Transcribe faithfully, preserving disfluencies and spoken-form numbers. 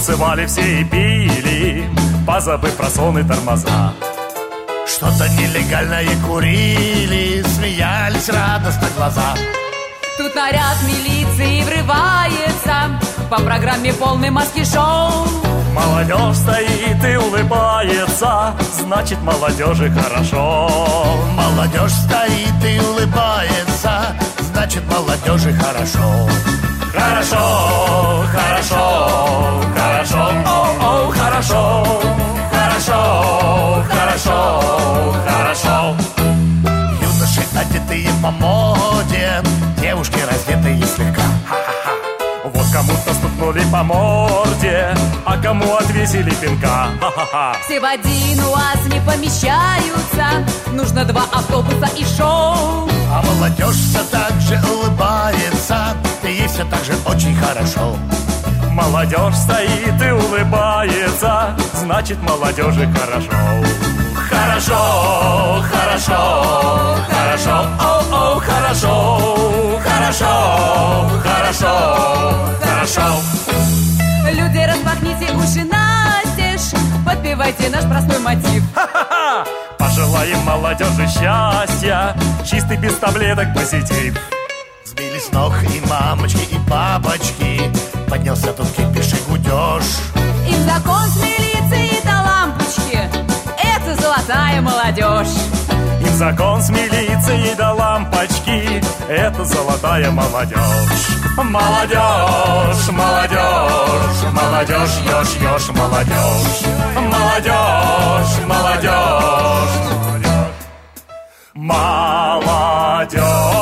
Танцевали все и пили, позабыв про сон и тормоза. Что-то нелегальное курили, смеялись радостно глаза. Тут наряд милиции врывается по программе полной маски шоу. Молодежь стоит и улыбается, значит, молодежи хорошо. Молодежь стоит и улыбается, значит, молодежи хорошо. Хорошо, хорошо, хорошо, о-о, хорошо, хорошо, хорошо, хорошо. Юноши, одетые по моде, девушки, раздетые слегка. Вот кому-то стукнули по морде, а кому отвесили пинка. Ха-ха-ха. Все в один УАЗ не помещаются, нужно два автобуса и шоу. А молодежь все так же улыбается, и ей все так же очень хорошо. Молодежь стоит и улыбается, значит, молодежи хорошо. Хорошо, хорошо, хорошо, о-о, хорошо, хорошо, хорошо, хорошо. Люди, распахните уши настежь, подпевайте наш простой мотив. Ха-ха-ха! Пожелаем молодежи счастья, чистый без таблеток позитив. Сбили с ног и мамочки, и папочки, поднялся тут кипиш и гудеж. Им закон с милицией до лампочки, это золотая молодежь. Им закон с милицией до лампочки, это золотая молодежь. Молодежь, молодежь, молодежь, ешь, ешь, молодежь. Молодежь, молодежь, молодежь.